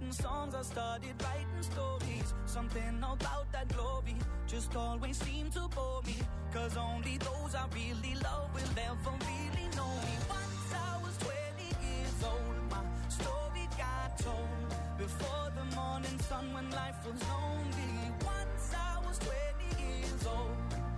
writing songs, I started writing stories. Something about that glory just always seemed to bore me, 'cause only those I really love will ever really know me. Once I was 20 years old, my story got told before the morning sun when life was lonely. Once I was 20 years old.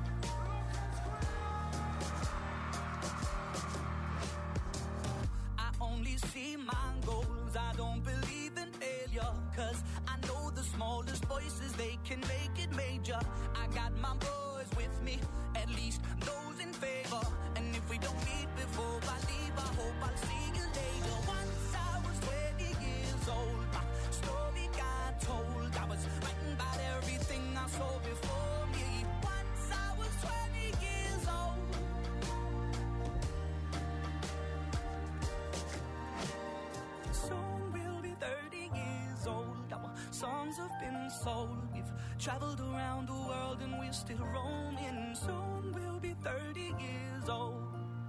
Only see my goals, I don't believe in failure, 'cause I know the smallest voices, they can make it major. I got my boys with me, at least those in favor. And if we don't meet before I leave, I hope I'll see you later. Once I was 20 years old, my story got told. I was writing about everything I saw before me. Once I was 20 years old. Soon we'll be 30 years old. Our songs have been sold. We've traveled around the world and we're still roaming. Soon we'll be 30 years old.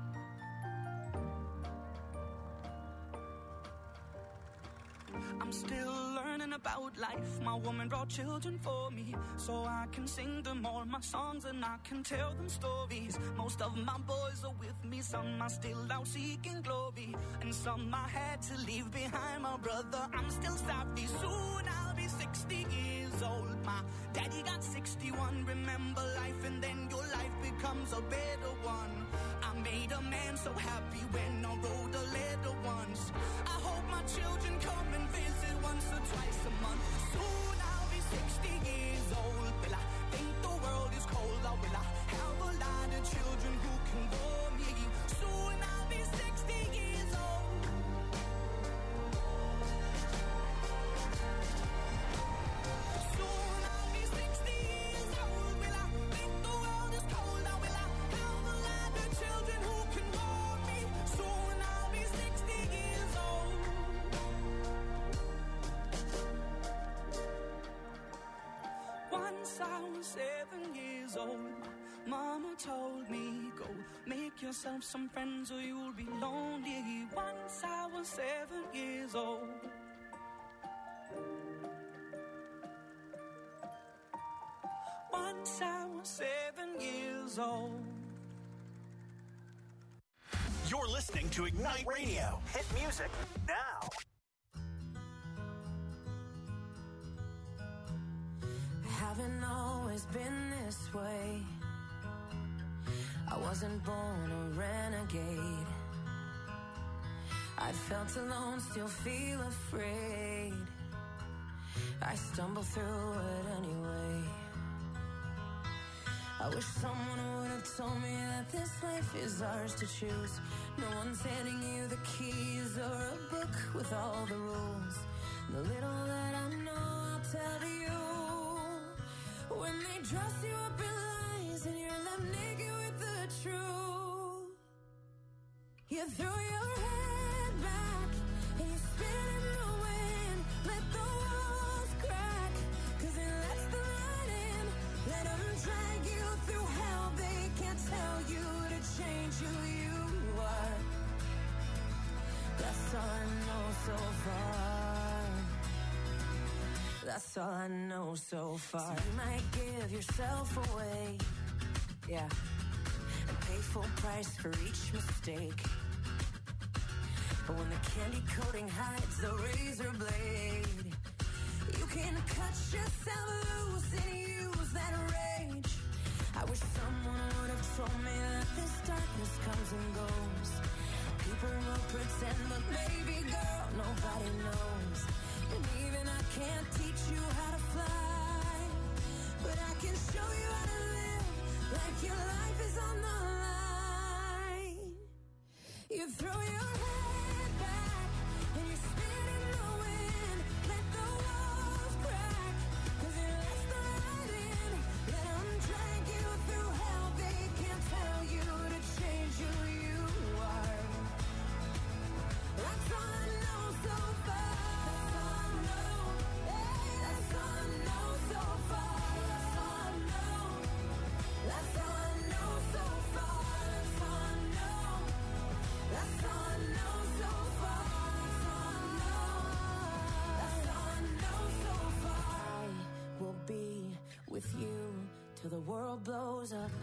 I'm still learning about life. My woman brought children for me, so I can sing them all my songs and I can tell them stories. Most of my boys are with me, some are still out seeking glory, and some I had to leave behind. My brother, I'm still sorry. Soon I'll be 60 years old. My daddy got 61. Remember life and then your life becomes a better one. I made a man so happy when I wrote a letter once. I hope my children come and visit once or twice a month. Soon I'll be 60 years old. Will I think the world is cold, or will I have a lot of children who can bore me? Soon I'll be 60 years old. Soon I'll be 60 years old. Will I think the world is cold, or will I have a lot of children who can bore me? Soon I'll be 60 years old. Once I was 7 years old, Mama told me, go make yourself some friends or you'll be lonely. Once I was 7 years old. Once I was 7 years old. You're listening to Ignite Radio. Hit music now. Haven't always been this way. I wasn't born a renegade. I felt alone, still feel afraid. I stumble through it anyway. I wish someone would have told me that this life is ours to choose. No one's handing you the keys or a book with all the rules. The little that I know, I'll tell to you. When they dress you up in lies and you're left naked with the truth, you throw your head back and you spin in the wind. Let the walls crack, 'cause it lets the light in. Let them drag you through hell. They can't tell you to change who you are. That's all I know so far. That's all I know so far. So you might give yourself away, yeah, and pay full price for each mistake. But when the candy coating hides the razor blade, you can cut yourself loose and use that rage. I wish someone would have told me that this darkness comes and goes. People will pretend, but baby girl, nobody knows. And even I can't teach you how to fly, but I can show you how to live like your life is on the line. You throw your head back and you spin in the wind. Let the walls crack, 'cause it lets the light in. Let them drag you through hell. They can't tell you to change who you are. That's all I know so far. the world blows up.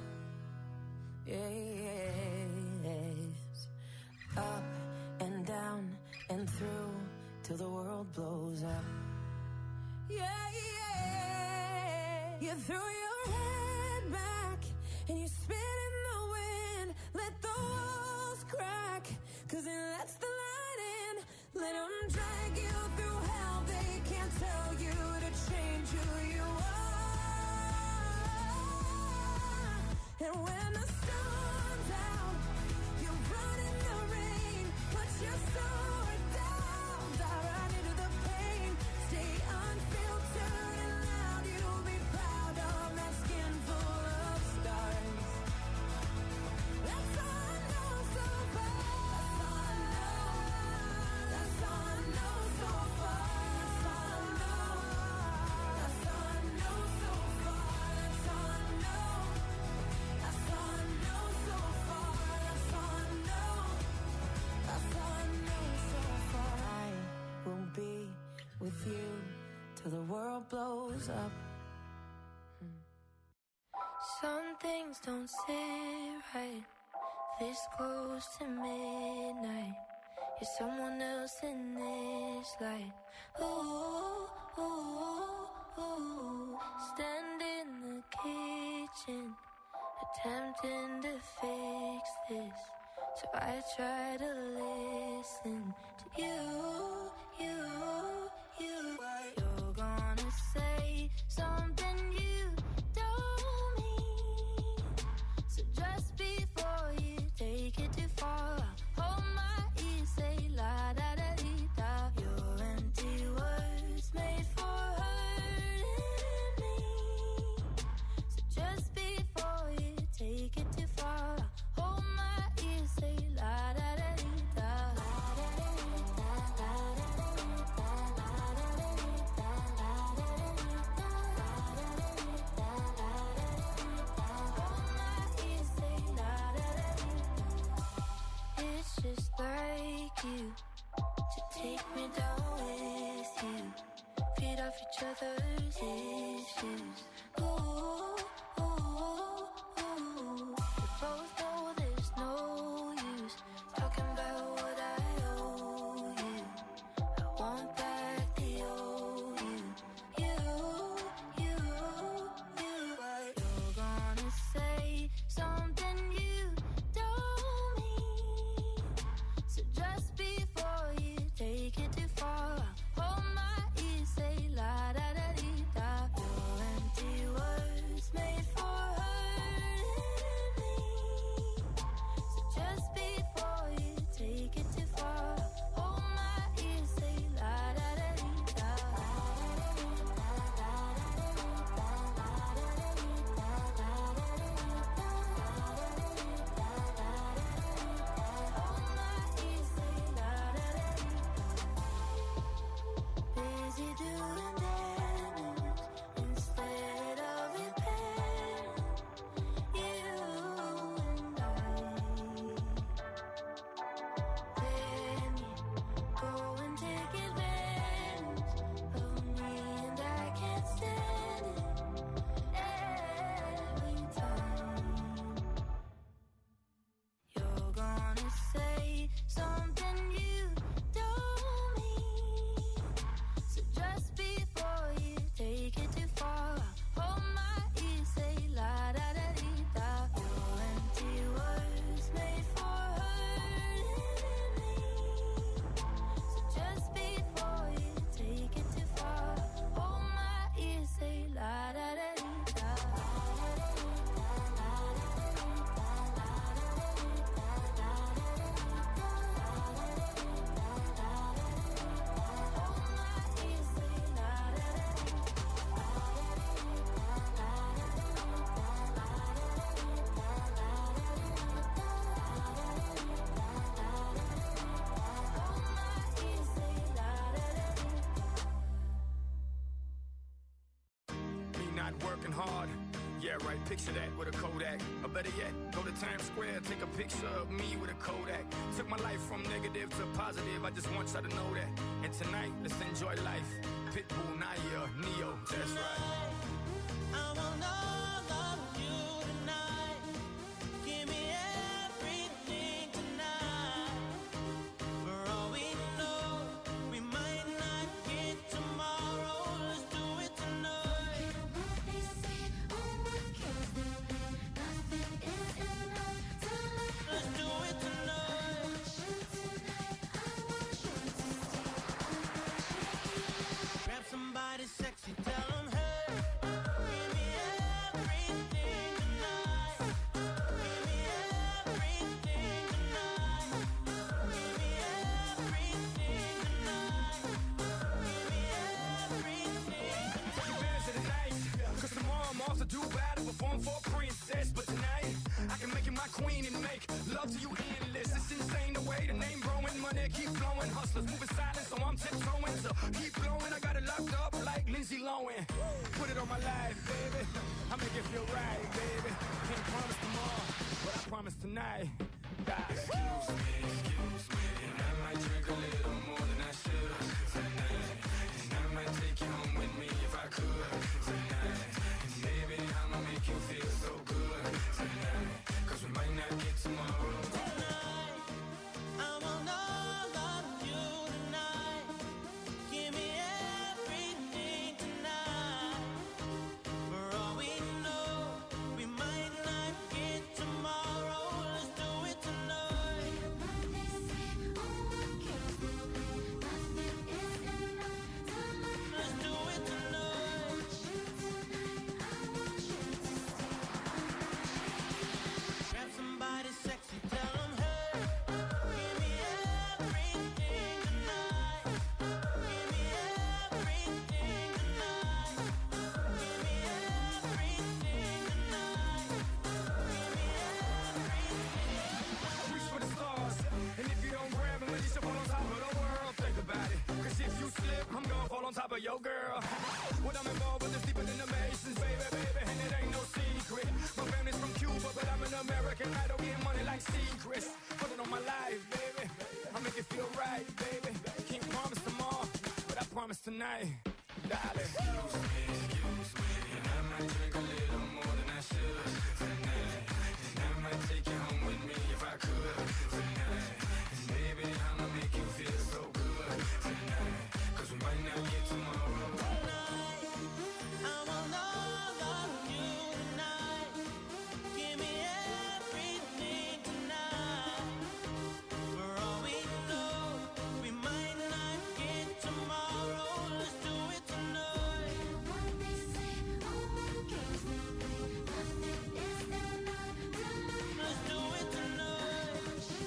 Yes. Up and down and through till the world blows up. Yeah, yeah. You threw your head back and you spit in the wind. Let the walls crack, 'cause it lets the light in. Let them drag you through hell. They can't tell you to change who you are. And when the sun's out, you run in the rain. Put your sword down, dive right into the pain. Stay unfiltered and loud. You'll be proud of that skin full of scars. That's all I know so far. That's all I know so far. That's all I know. That's all I know so far. That's all I know. That's all I know so far. That's all I know. That's all I know so far. I will be with you till the world blows up. Some things don't sit right this close to midnight. You're someone else in this light. Ooh, ooh, ooh. Stand in the kitchen, attempting to fix this. So I try to listen to you. You're gonna say something you don't mean. So just before you take it too far, hold my ear, say la da da dee da. Your empty words made for hurting me. So just before you take it too far, hold my ear, say la da da dee da. It's just like you to take me down with you, feed off each other's issues. Ooh, ooh, ooh. We both know there's no use talking about what I owe you. I want back the old you. You're gonna say something you don't mean. So just before you take it too far, hold my ear, say la da da dee da. Your empty words made for hurting me. So just before you take it too far, hold my ear, say la da da dee da. Busy doing damage instead of repairing. You and I. Then you go and take advantage of me, and I can't stand it every time. You're gonna say something you don't mean. So just before you take it too far, hold my ear, say la da da dee da. Your empty words made for hurting me. So just before you take it too far, hold my ear, say la da da dee da. Me not working hard. Yeah, right, picture that with a Kodak. Or better yet, go to Times Square, take a picture of me with a Kodak. Took my life from negative to positive, I just want y'all to know that. And tonight, let's enjoy life. Pitbull, Naya, Neo, that's right. I want all of sexy, tell them, hey, give me everything tonight. Give me everything tonight. Give me everything tonight. Give me everything tonight. Take advantage of the night, cause tomorrow I'm off to do battle, perform for a princess. But tonight, I can make you my queen and make love to you endless. It's insane the way the name growing, money keep flowing. Hustlers moving silent, so I'm tiptoeing. So keep blowing, I got it locked up like Lindsay Lohan. Put it on my life, baby. I make it feel right, baby. Can't promise tomorrow, but I promise tonight. Excuse me, and I might drink a little more than I should tonight. And I might take you home with me if I could tonight. And baby, I'ma make you feel so good tonight. Cause we might not get tomorrow. Tonight, I want all of you tonight. Give me everything tonight. For all we know, we might not get tomorrow. Let's do it tonight. Let's do it tonight. Grab somebody sexy, tell them, hey, give me everything tonight. Give me everything tonight. Give me everything tonight. Give me everything. Reach for the stars, and if you don't grab them, at least you fall on top of the world. Think about it, cause if you slip, I'm gonna fall on top of your girl. What I'm involved with is deeper than the Masons, baby, and it ain't no secret. My family's from Cuba, but I'm an American. I don't get money like secrets. Put it on my life, baby. I make it feel right, baby. Can't promise tomorrow, but I promise tonight, darling. Excuse me, and I might drink a little more than I should tonight. And I might take you home with me if I could tonight. And baby, I'ma make you feel so good tonight. Cause we might not get tomorrow. Tonight, I want all of you tonight. Give me everything tonight. For all we know, we might not get tomorrow. Let's do it tonight. Let's do it tonight.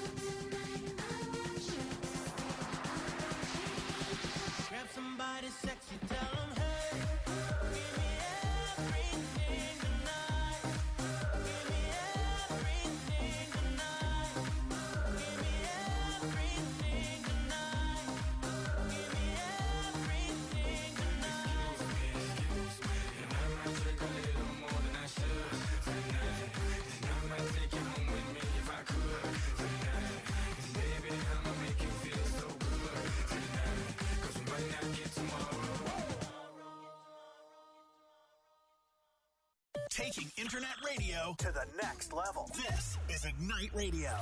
Grab somebody sexy, tell them, hey, give me everything tonight. Give me everything tonight. Give me everything tonight. Give me everything tonight. And I might drink a little more than I should tonight. And I might take you home with me if I could tonight. And baby, I'ma make you feel so good tonight. Cause we might not get tomorrow. Taking internet radio to the next level. This is Ignite Radio.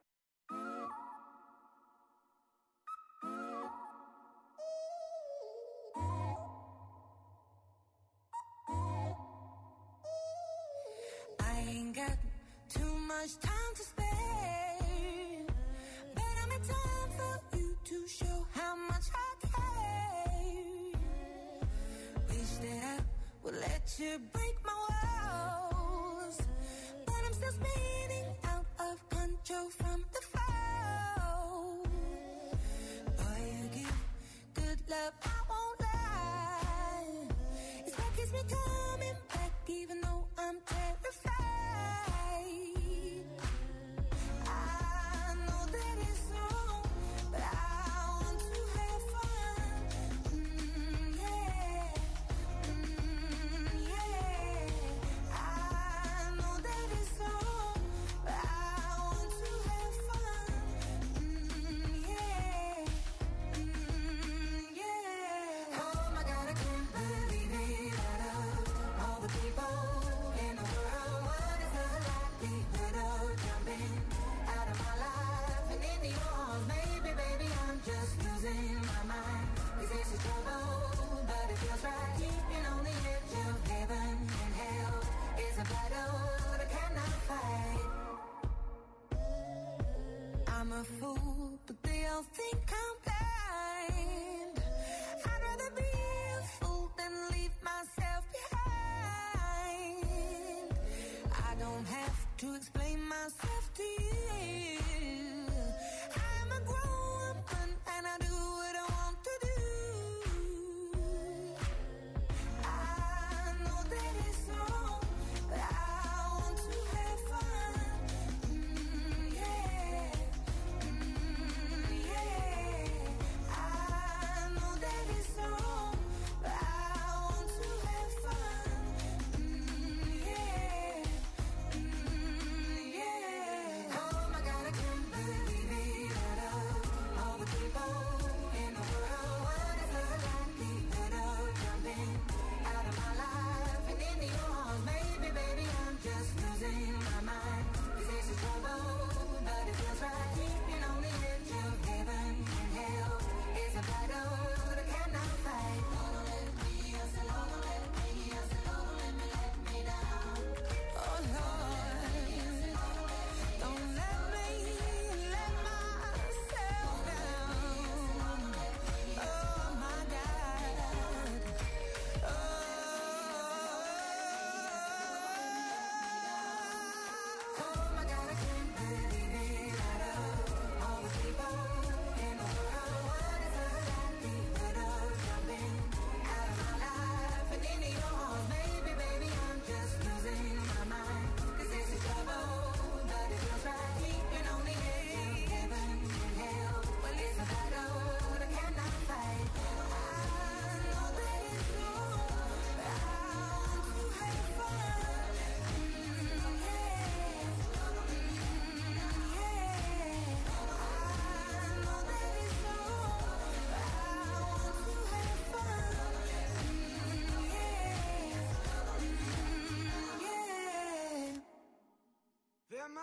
I ain't got too much time to spare, but I'm in time for you to show how much I care. Wish that I would let you break my walls, but I'm still spinning out of control from the fall. Boy, you give good love, I won't lie. It's what keeps me coming back, even though I'm terrified. I know that it's wrong, but I want to have fun. Yeah. Yeah. I know that it's wrong, but I want to have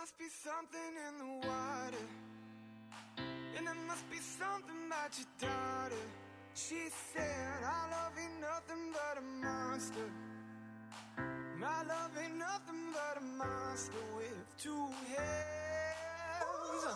must be something in the water, and there must be something about your daughter. She said, our love ain't nothing but a monster. My love ain't nothing but a monster with two heads.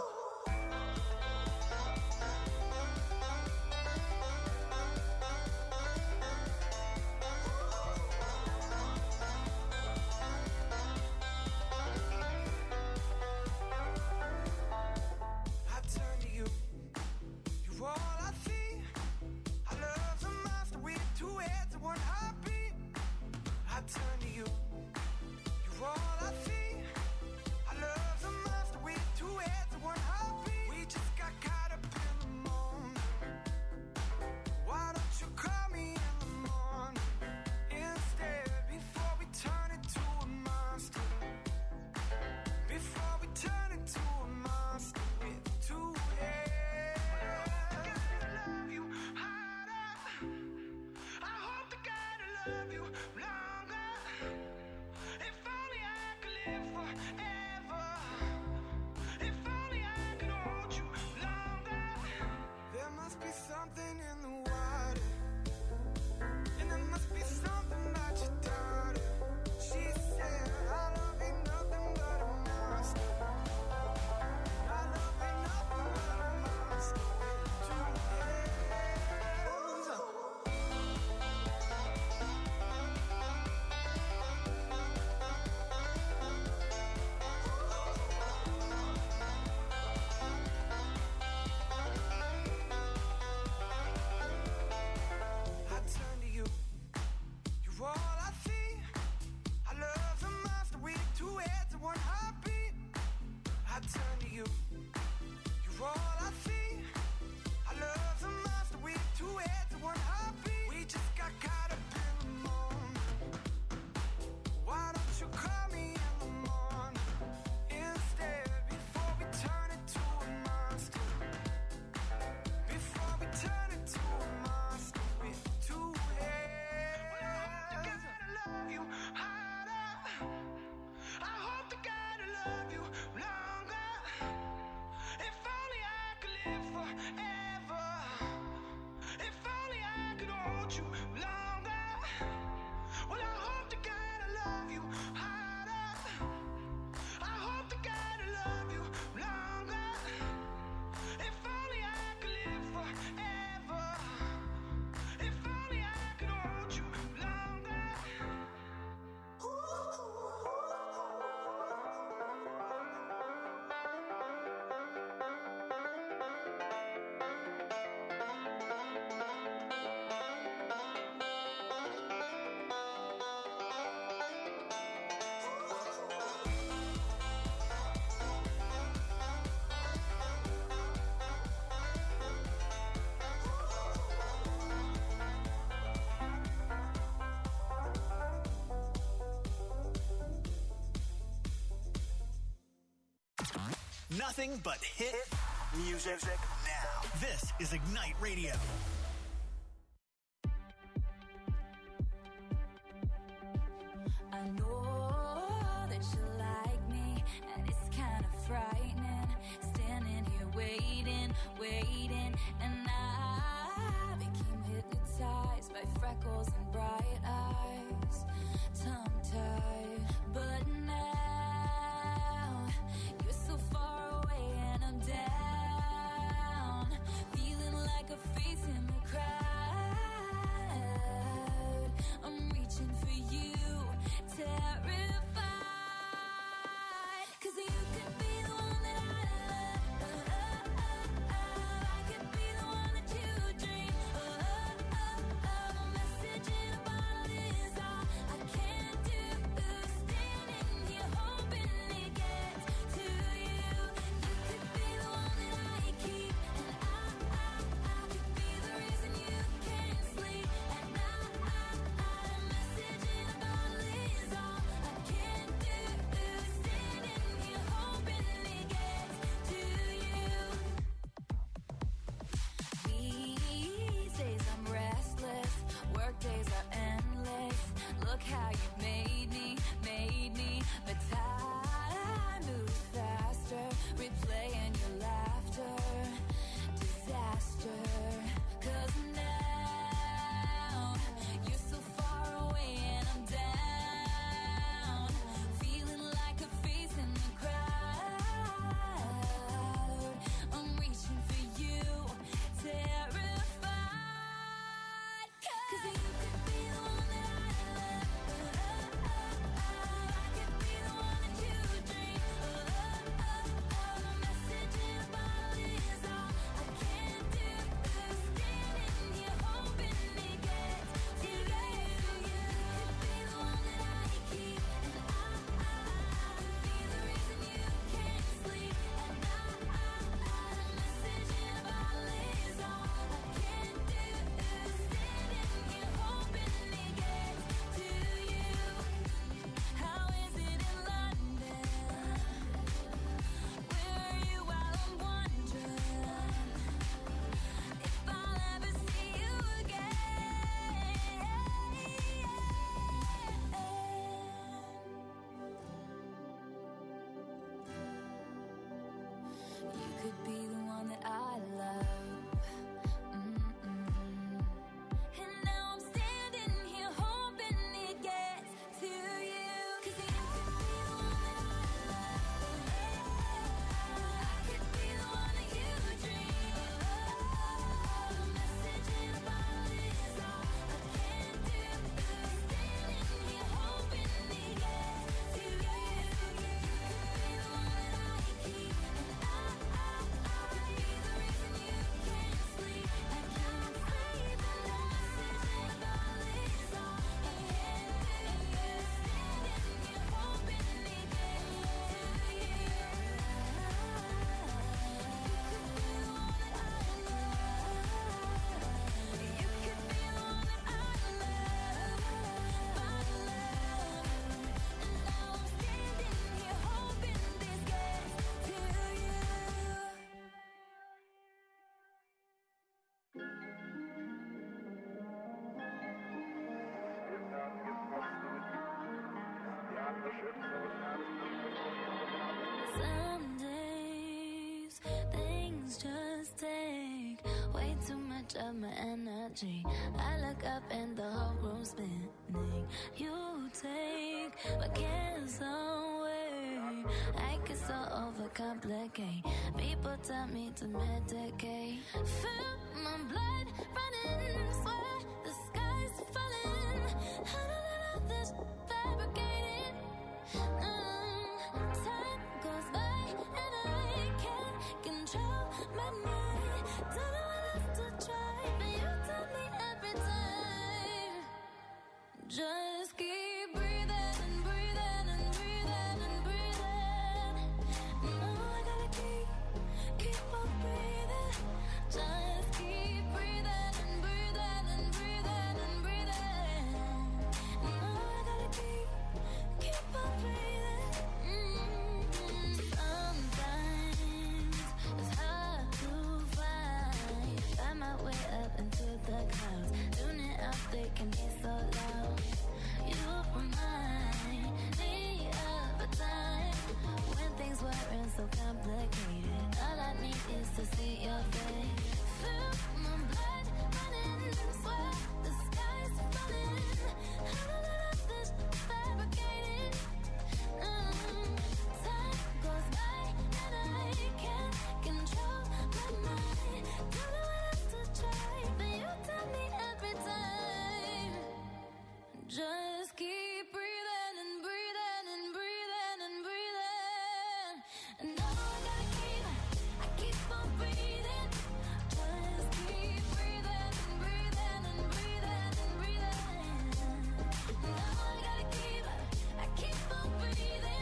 I turn to you, you're all I see. I love the monster with two heads and one heartbeat. I turn to you, you're all I see. I love the monster with two heads and one heartbeat. We just got caught up in the moment. Why don't you call me in the morning instead, before we turn into a monster? Before we turn into a monster with two heads. I love you harder. I hope to God I love you longer. If only I could live forever. If only I could hold you longer. There must be something in the water, and there must be something about your daughter. She said, our love ain't nothing but a monster. My love ain't nothing but a monster with two heads. I turn to you, you're all I see. I love the monster with two heads and one heartbeat. I turn to you, you're all I see. I love the monster with two heads and one heartbeat. We just got caught up in the moment. Why don't you call me in the morning instead, before we turn into a monster? Before we turn into a monster with two heads. Well, I hope to God I love you harder. I hope to God I love you longer. If only I could live forever. If only I could hold you longer. Well, I hope to God I love you harder. I hope to God I love you longer. If only I could live forever. If only I could hold you longer. Nothing but hit music now. This is Ignite Radio. I know that you like me, and it's kind of frightening. Standing here waiting, and I became hypnotized by freckles and bright eyes, tongue-tied. But now you're so far away, and I'm down, feeling like a face in the crowd. I'm reaching for you, terrified, 'cause you could be the one that I love. I could be the one that you dream of, messing Some days things just take way too much of my energy. I look up and the whole room's spinning. You take my cares away. I get so overcomplicate. People tell me to medicate. Feel my blood running, swear the sky's falling. How did I let this fabricated? Time goes by and I can't control my mind. Don't know what else to try, but you tell me every time. Just keep breathing and breathing and breathing and breathing. No, I gotta keep on breathing. Just keep breathing and breathing and breathing and breathing. No, I gotta keep on breathing. Sometimes it's hard to find my way up into the clouds. Tuning out, they can be so loud. You remind me of a time when things weren't so complicated. All I need is to see your face. Feel my blood running, swear the sky's falling. How did I let this fabricated? Time goes by and I can't control my mind. Don't know what else to try, but you tell me every time. Just keep breathing and breathing and breathing and breathing. And now I gotta keep on breathing. Just keep breathing and breathing and breathing and breathing. Now I gotta keep on breathing.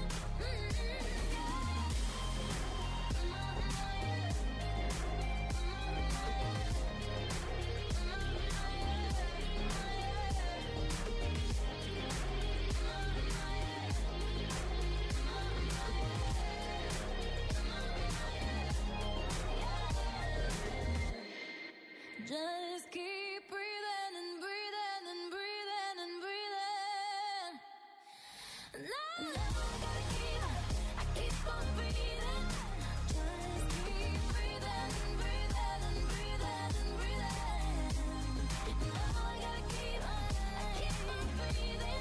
Just keep breathing and breathing and breathing and breathing. Now I gotta keep on breathing. Just keep breathing and breathing and breathing and breathing. Now I gotta keep on breathing.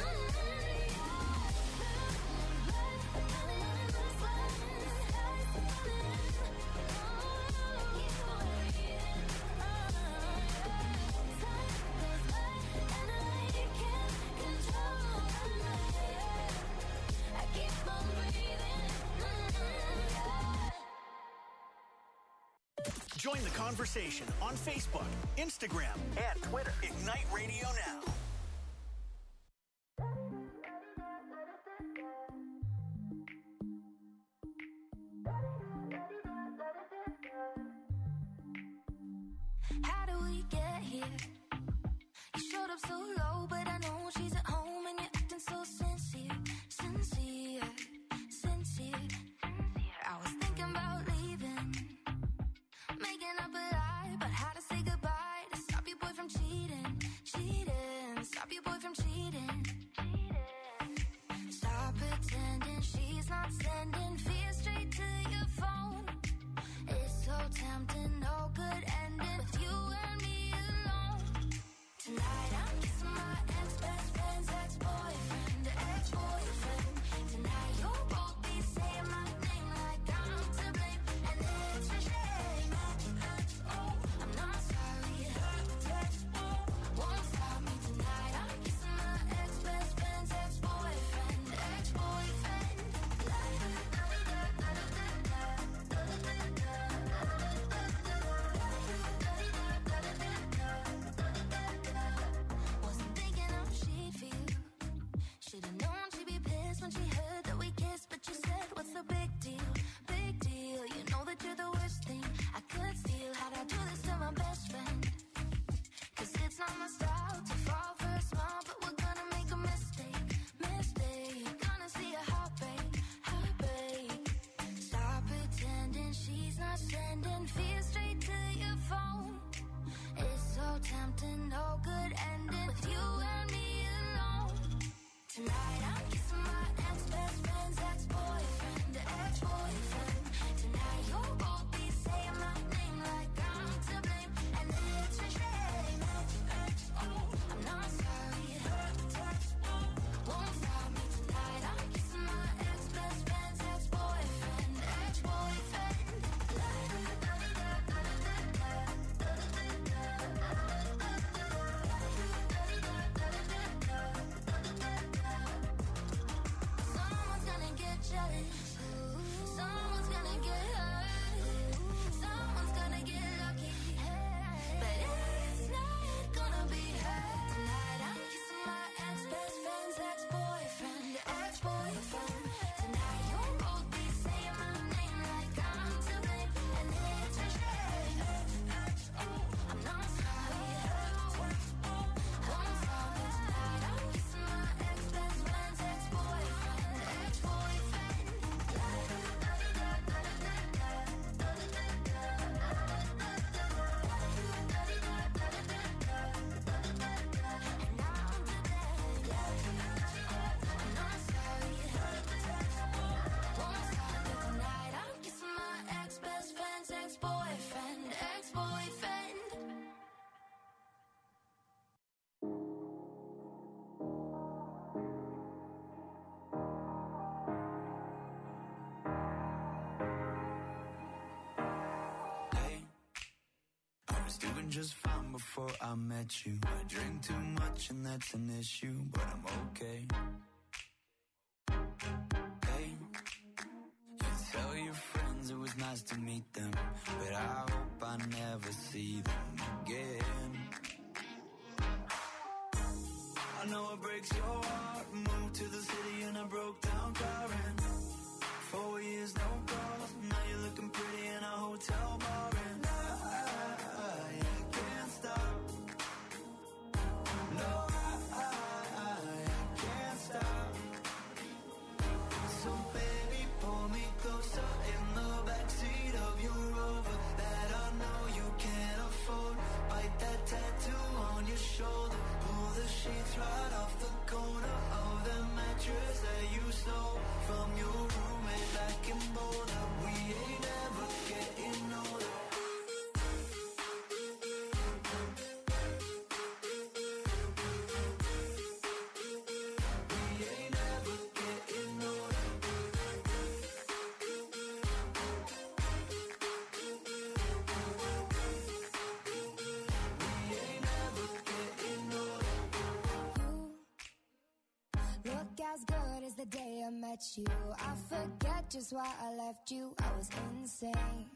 Join the conversation on Facebook, Instagram, and Twitter. Ignite Radio Now. How do we get here? You showed up so low, but I know she's at home and you're acting so sincere. I was thinking about leaving, making up a lie about how to say goodbye to stop your boy from cheating. Stop your boy from cheating. Stop pretending she's not sending fear straight to your phone. It's so tempting, no good ending with you and me alone. Tonight I'm kissing my ex-best friends was doing just fine before I met you. I drink too much and that's an issue, but I'm okay. Hey, you tell your friends it was nice to meet them, but I hope I never see them again. I know it breaks your heart. Moved to the city and I broke down crying. 4 years, no calls. Now you're looking pretty in a hotel bar. And I can't stop. No, I can't stop. So baby, pull me closer in the backseat of your Rover that I know you can't afford. Bite that tattoo on your shoulder. Pull the sheets right off the corner of the mattress that you stole from your roommate back in Boulder. We ain't ever getting older. We ain't ever getting older. We ain't ever getting older. Look as good as the day I met you. I forget just why I left you. I was insane.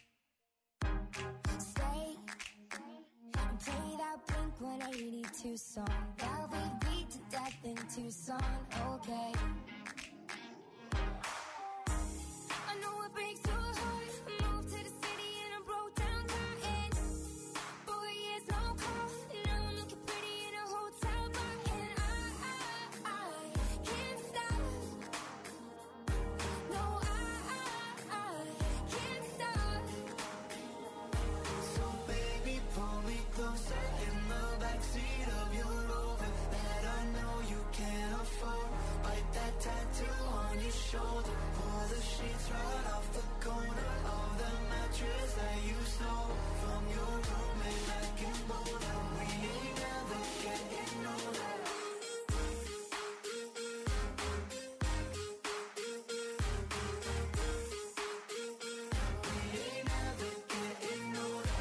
Stay and play that Blink 182 song that we beat to death in Tucson. Okay. I know it breaks your heart. I moved to the city and I broke down crying. 4 years, no call. Now I'm looking pretty in a hotel bar. And I can't stop. No, I can't stop. So baby, pull me closer in the backseat of your Rover that I know you can't afford. Bite that tattoo on your shoulder. Pull the sheets right off the corner of the mattress that you stole from your roommate back in Boulder. We ain't never getting older. We ain't never getting older.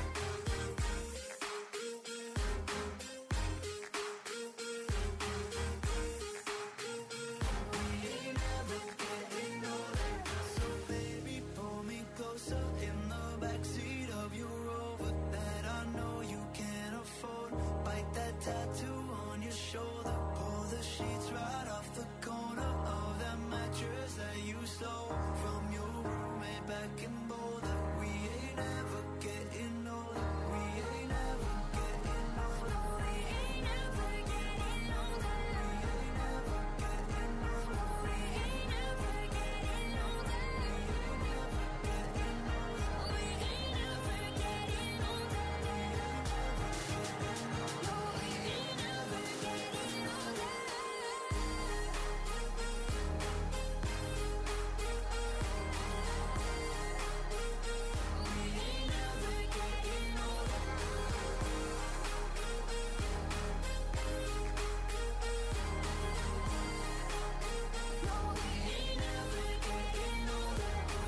We ain't never getting older. So baby, pull me closer in the backseat of your Rover that I know you can't afford. Bite that tattoo on your shoulder. Pull the sheets right off the corner of that mattress that you stole from your roommate back in Boulder. We ain't ever getting older. We ain't ever getting older. We ain't ever getting older. We ain't ever getting older. We ain't ever getting older. We ain't ever getting older. No, we ain't ever getting older. We ain't ever getting older. No, we ain't ever getting older.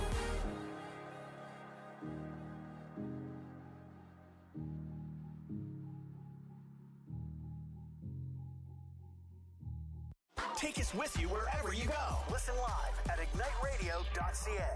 Take us with you wherever you go. Listen live at igniteradio.ca.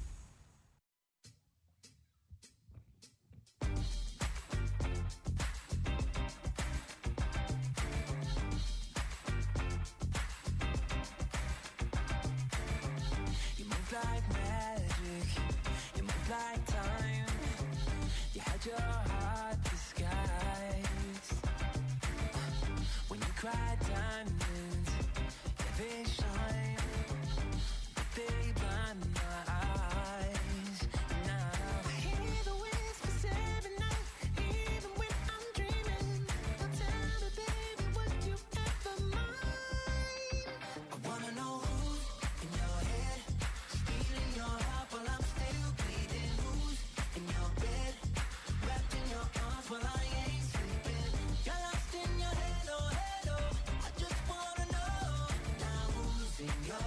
You move like magic, you move like time. You had your heart disguised. When you cry diamonds, yeah, they shine, but they blind my eyes. Now I hear the whispers every night, even when I'm dreaming. Now tell me, baby, would you ever mind? I wanna know who's in your head, stealing your heart while I'm still bleeding. Who's in your bed, wrapped in your arms while I ain't sleeping. You're lost in your head, oh, I just wanna know now who's in your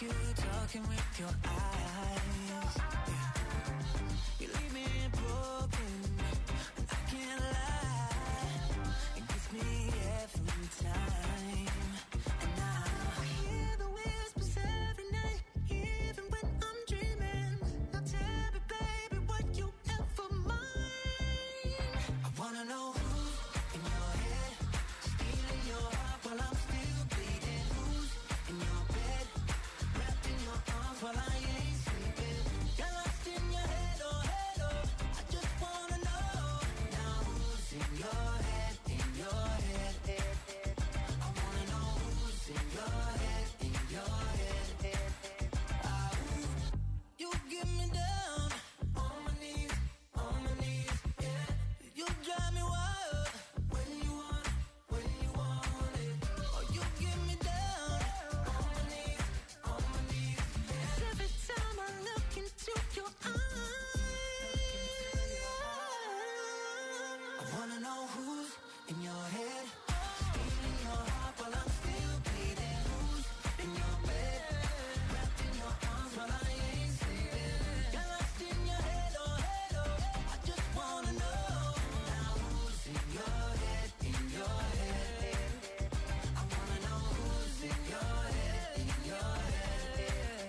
you talking with your eyes. Yeah. You leave me broken, and I can't lie. It gets me every time. And now I hear the whispers every night, even when I'm dreaming. Now tell me, baby, what you ever mind. I wanna know who's in your head, stealing your heart while I'm still bleeding. Who's in your bed, wrapped in your arms while I ain't sleeping. Got lost in your head, oh, I just wanna know. Now who's in your head, in your head, I wanna know who's in your head, in your head, you get me down, on my knees, yeah. You drive me wild, when you want it. Oh, you get me down, on my knees, yeah. Every time I look into your eyes, I wanna know who's in your head, stealing your heart while I'm still bleeding. Who's in your bed, wrapped in your arms while I ain't sleeping. Got lost in your head, oh, I just wanna know. Now who's in your head, in your head? I wanna know who's in your head, in your head.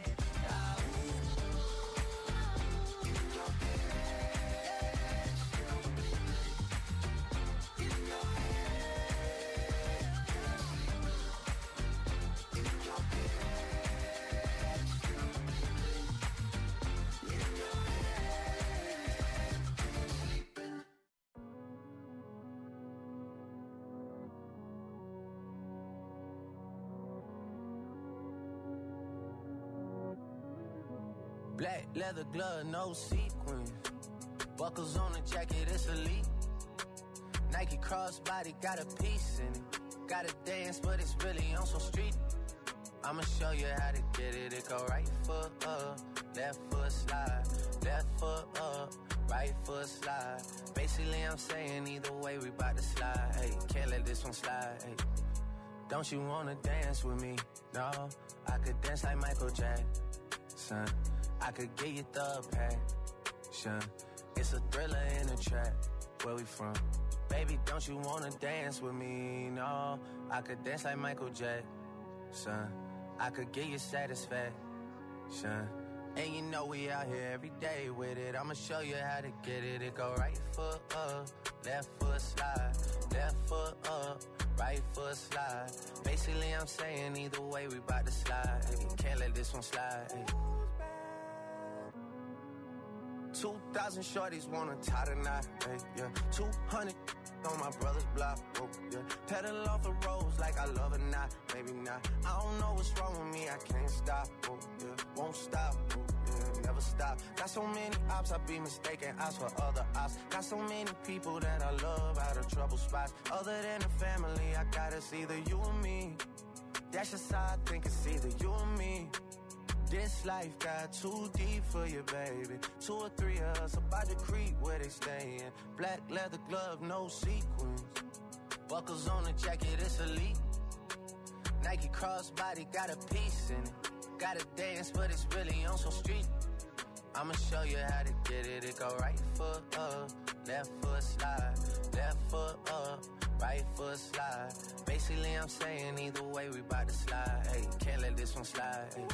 Black leather glove, no sequins. Buckles on the jacket, it's elite. Nike crossbody, got a piece in it. Gotta dance, but it's really on some street. I'ma show you how to get it. It go right foot up, left foot slide. Left foot up, right foot slide. Basically, I'm saying either way, we bout to slide. Hey, can't let this one slide. Hey. Don't you wanna dance with me? No, I could dance like Michael Jackson. I could get you the passion. It's a thriller in a trap. Where we from? Baby, don't you wanna dance with me? No, I could dance like Michael Jackson. I could get you satisfaction. And you know we out here every day with it. I'ma show you how to get it. It go right foot up, left foot slide. Left foot up, right foot slide. Basically, I'm saying either way, we bout to slide. Hey, can't let this one slide. Hey. 2,000 shorties wanna tie the knot, hey, yeah. 200 on my brother's block, oh, yeah. Pedal off the roads like I love it, not, maybe not. I don't know what's wrong with me, I can't stop, oh, yeah. Won't stop, oh, yeah, never stop. Got so many ops, I be mistaken ops for other ops. Got so many people that I love out of trouble spots. Other than the family, I got it's either you or me. That's just how I think it's either you or me. This life got too deep for you, baby. 2 or 3 of us about to creep where they stayin'. Black leather glove, no sequins. Buckles on the jacket, it's elite. Nike crossbody, got a piece in it. Gotta dance, but it's really on some street. I'ma show you how to get it. It go right foot up, left foot slide. Left foot up, right foot slide. Basically, I'm saying either way, we bout to slide. Hey, can't let this one slide. Hey.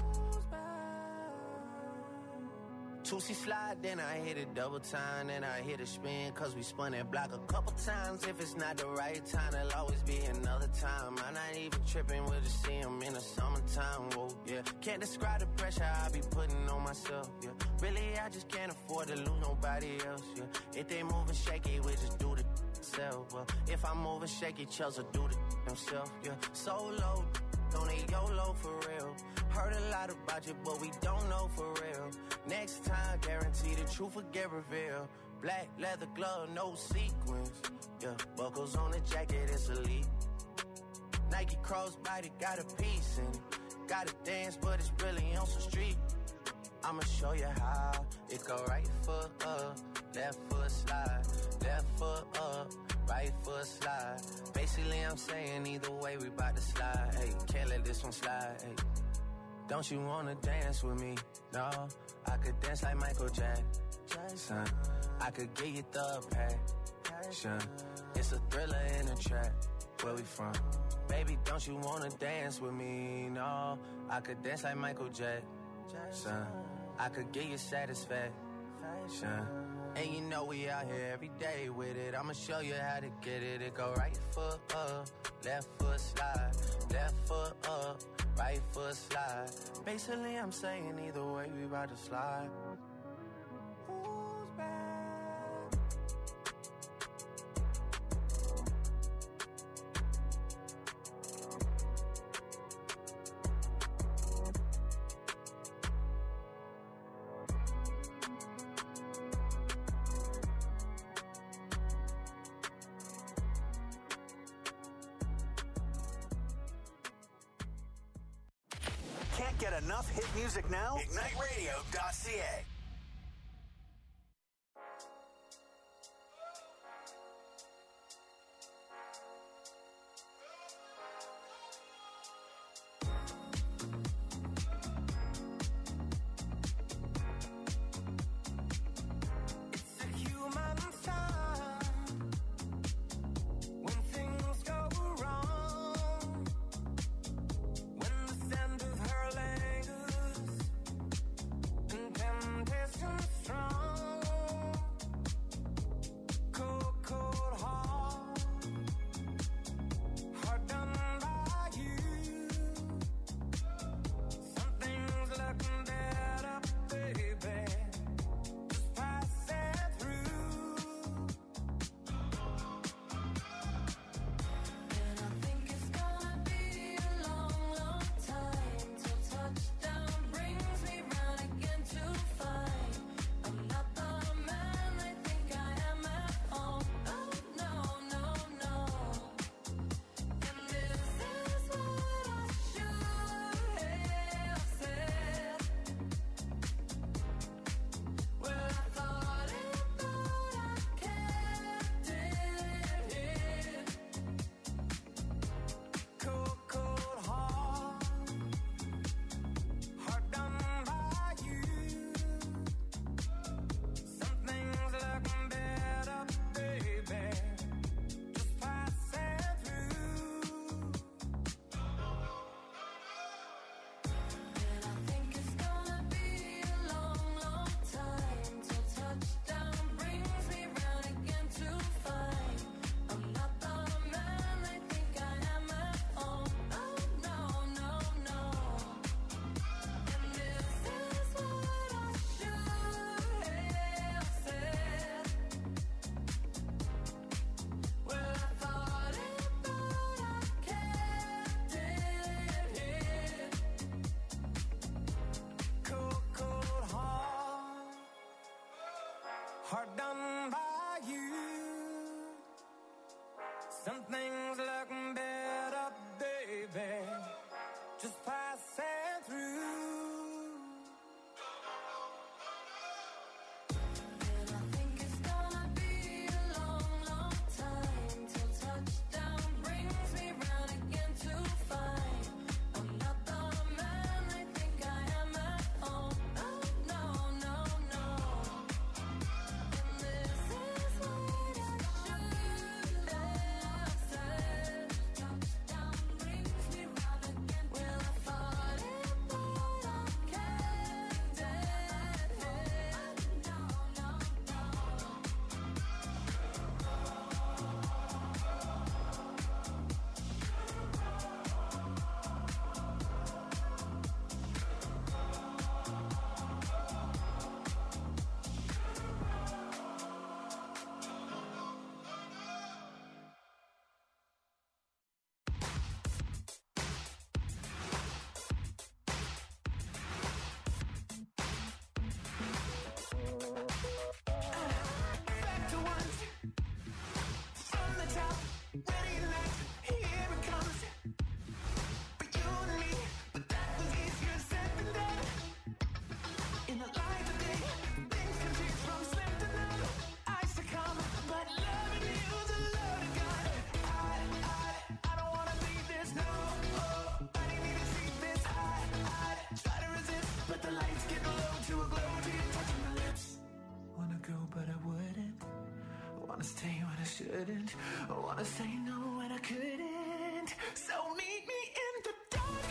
2C slide, then I hit it double time, then I hit a spin, cause we spun that block a couple times. If it's not the right time, there'll always be another time. I'm not even tripping, we'll just see him in the summertime, whoa, yeah. Can't describe the pressure I be putting on myself, yeah. Really, I just can't afford to lose nobody else, yeah. If they moving shaky, we just do the self, well. If I'm moving shaky, Chelsea do the himself, yeah. Solo, don't need YOLO for real. Heard a lot about you, but we don't know for real. Next time, guarantee the truth will get revealed. Black leather glove, no sequins. Yeah, buckles on the jacket, it's elite. Nike crossbody, got a piece in it. Gotta dance, but it's really on some street. I'ma show you how. It go right foot up, left foot slide. Left foot up, right foot slide. Basically, I'm saying either way, we bout to slide. Hey, can't let this one slide. Hey. don't you wanna dance with me? No, I could dance like Michael Jackson. I could get you the passion. It's a thriller in a trap. Where we from? Baby, don't you wanna dance with me? No, I could dance like Michael Jackson. I could get you satisfaction. And you know we out here every day with it. I'ma show you how to get it. It go right foot up, left foot slide. Left foot up, right foot slide. Basically I'm saying either way we about to slide. Who's back? Can't get enough hit music now? IgniteRadio.ca. Hard done by you. Some things look better, baby, just passing through. try to resist, but the lights get low to a glow till you're touching my lips. Wanna go but I wouldn't, wanna stay when I shouldn't, I wanna say no when I couldn't. So meet me in the dark,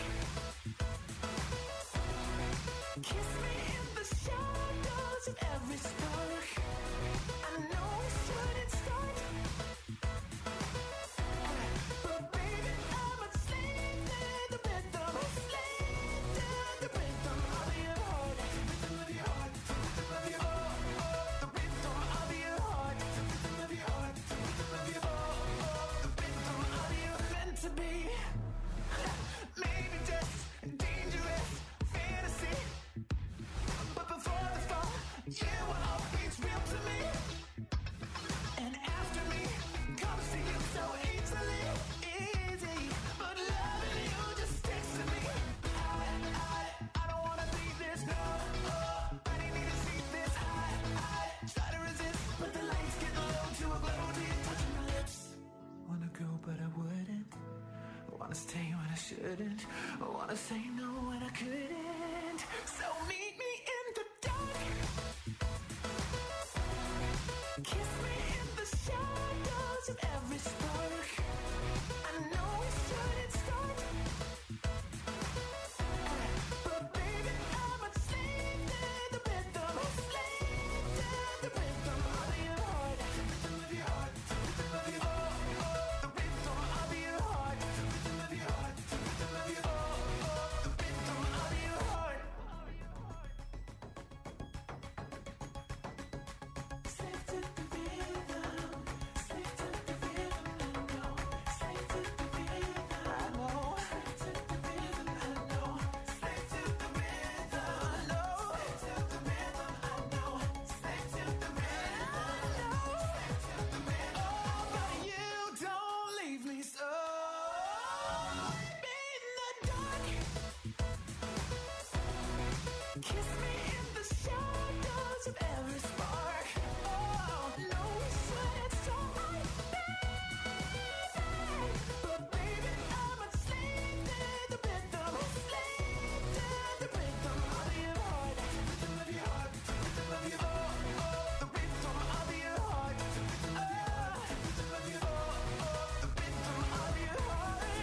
kiss me in the shadows of every spark. I know we shouldn't start, but baby I'm a slave to the rhythm, slave to the rhythm of your heart, rhythm of your heart, rhythm of your heart, the rhythm of your heart, rhythm of your heart, rhythm of your heart, the rhythm of your meant to be. Maybe just dangerous fantasy, but before the fall, you were always real to me. And after me comes to you so easily, easy. But loving you just sticks to me. I don't wanna leave this, no. I didn't need to see this. I try to resist, but the lights get low to a glow till you're touching my lips. Wanna go but I wouldn't, wanna stay when I shouldn't, I wanna say no when I couldn't. So meet me in the dark, kiss me in the shadows of every spark. I know we shouldn't start, but baby I'm a slave to the rhythm, slave to the rhythm of your heart, rhythm of your heart, rhythm of your heart, the rhythm of your heart, rhythm of your heart, rhythm of your heart, the rhythm of your heart. Slave to the rhythm, slave to the rhythm, I know. Slave to the rhythm, I know. Slave to the rhythm, I know. Slave to the rhythm, I know. Slave to the rhythm, I know. Slave to the rhythm, I know. Slave to the rhythm. Oh, but you don't leave me so. In the dark, kiss me in the shadows of every spark. Oh, no, we shouldn't start, but baby, I'm a slave to the rhythm, slave to the rhythm of your heart, rhythm of your heart, rhythm of your heart, the rhythm of your heart, rhythm of your heart, rhythm of your heart, the rhythm of your heart, the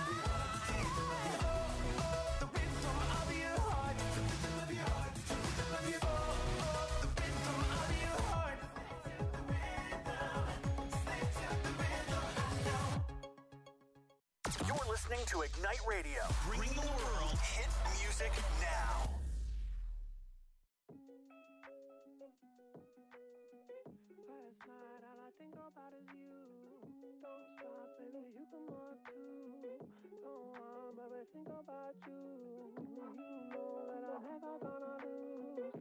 rhythm of your heart, the rhythm of your heart, the rhythm of your heart, the rhythm of your heart. Slave to the rhythm, I know. You're listening to Ignite Radio. Bring the world hit music now. Last night, all I think about is you. Don't stop, baby, you can more too. Don't want, baby, think about you. You know that I'm never gonna lose.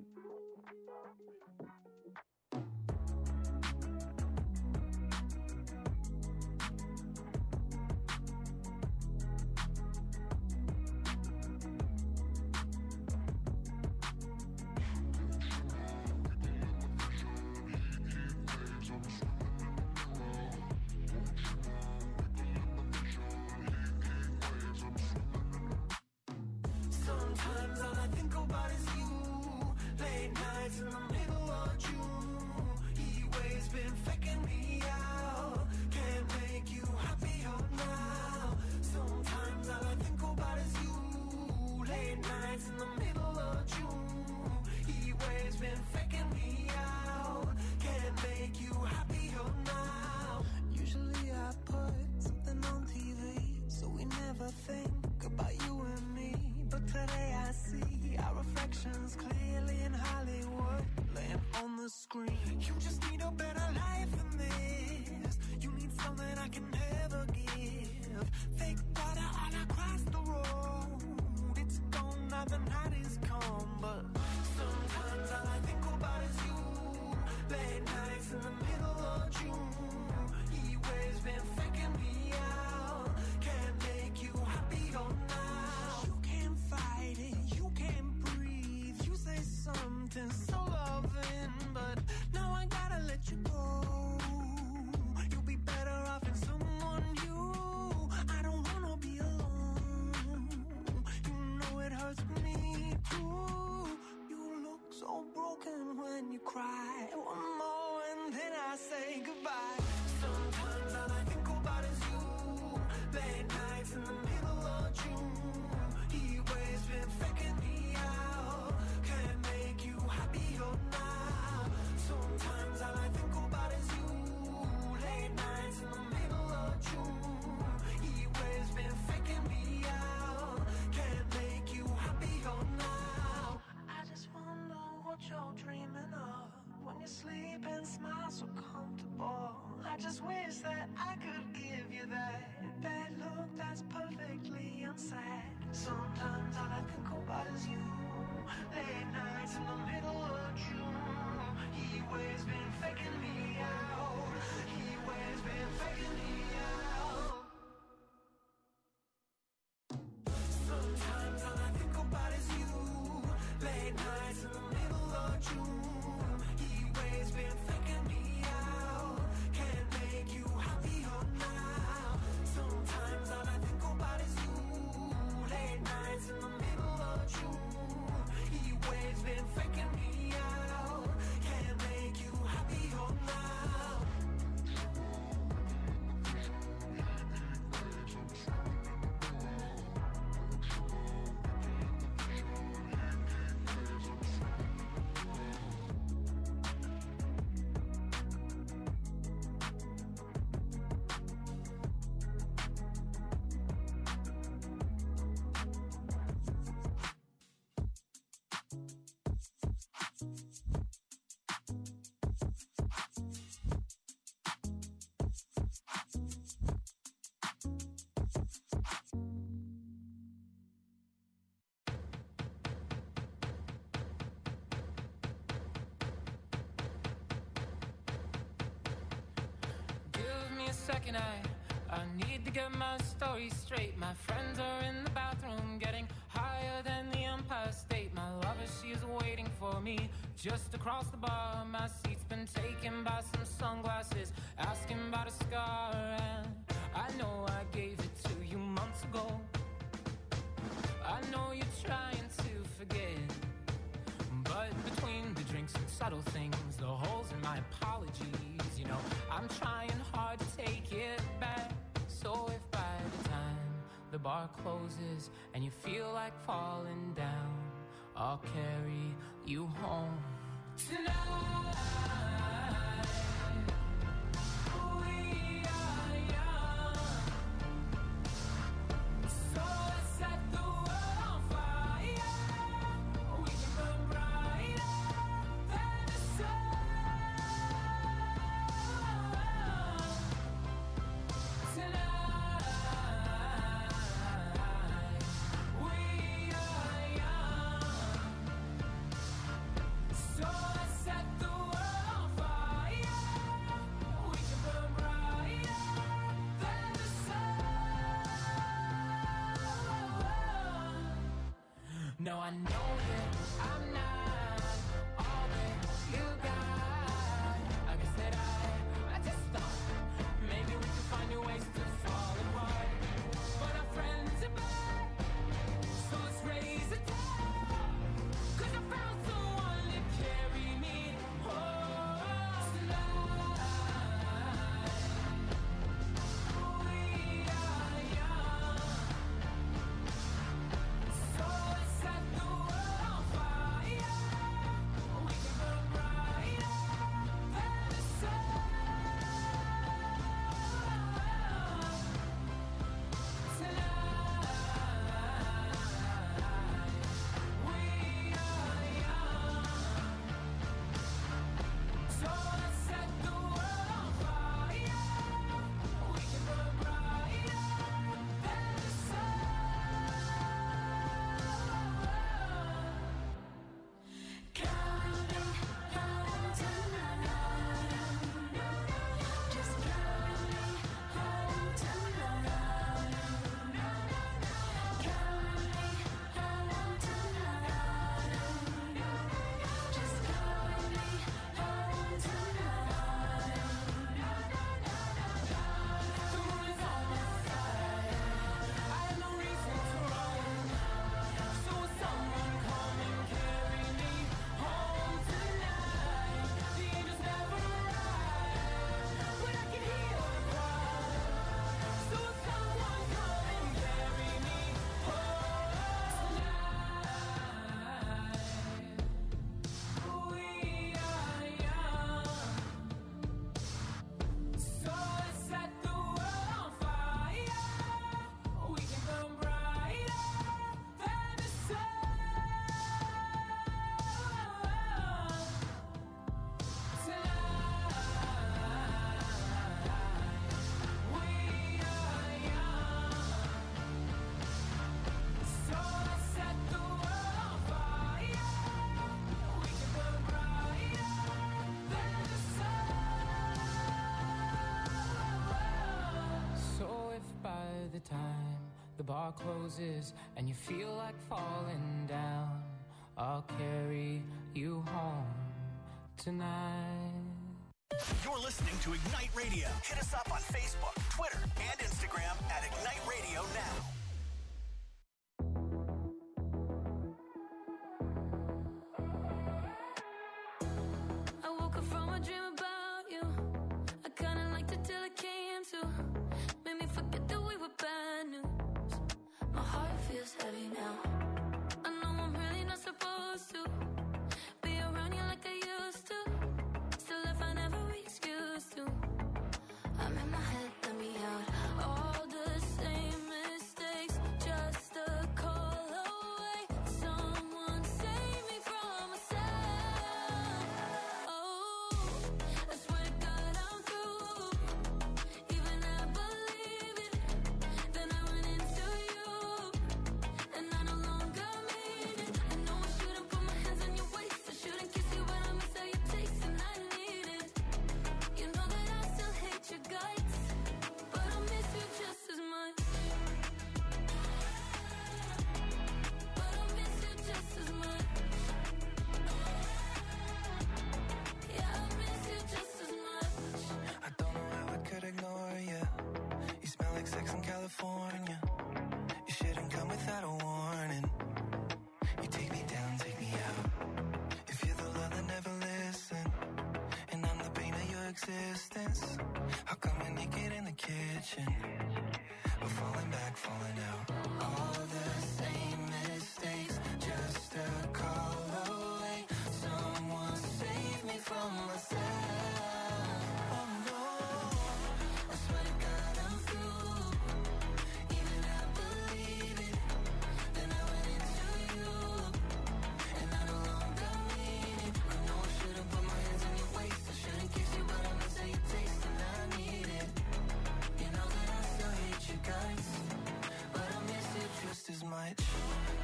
Sometimes all I think about is you. Late nights in the middle of June. He waves been faking me out. Can't make you happier now. Sometimes all I think about is you. Late nights in the middle of June. He waves been faking me out. Can't make you happier now. Usually I put something on TV, so we never think about you and me. But today I see our reflections clearly in Hollywood, laying on the screen. You just need a better life than this. You need something I can never give. Fake water all across the road. It's gone now, the night is come. But sometimes all I think about is you. broken when you cry. One more and then I say goodbye. Sometimes all I think about is you. Late nights in the middle of June. He always been faking me out. Can't make you happier now. Sometimes all I think about is you. Late nights in the middle of June. He always been faking me out. Can't make you happier now. I just wonder what you're dreaming of when you sleep and smile so comfortable. I just wish that I could give you that look that's perfectly unsaid. Sometimes all I think about is you. Late nights in the middle of June. He always been faking me out. He always been faking me out. Sometimes all I think about is you. Late nights in the middle of June. He always been faking me out. Can't make you happier now. Sometimes all I think about is you. Late nights in the middle of June. He always been faking me out. Can't make you happier now. Give me a second, I need to get my story straight. My friends are in the bathroom getting higher than the Empire State. My lover, she's waiting for me just across the bar. My seat's been taken by some sunglasses, asking about a scar. And I know I gave it to you months ago. I know you're trying to forget, but between the drinks and subtle things, the holes in my apologies, you know, I'm trying hard to take it back. So if by the time the bar closes and you feel like falling down, I'll carry you home tonight. We are young, so let's set the world on fire. We can burn brighter than the sun tonight. We are young, so let's set the world on fire. We can burn brighter than the sun. No, I know that I'm not all that you got. I guess that I just thought maybe we could find new ways to fall apart. But our friends are back, so let's raise a toast. 'Cause I found someone to carry me home tonight. We are young, so let's set the world on bar closes and you feel like falling down, I'll carry you home tonight. You're listening to Ignite Radio. Hit us up on Facebook, Twitter, and Instagram at Ignite Radio now.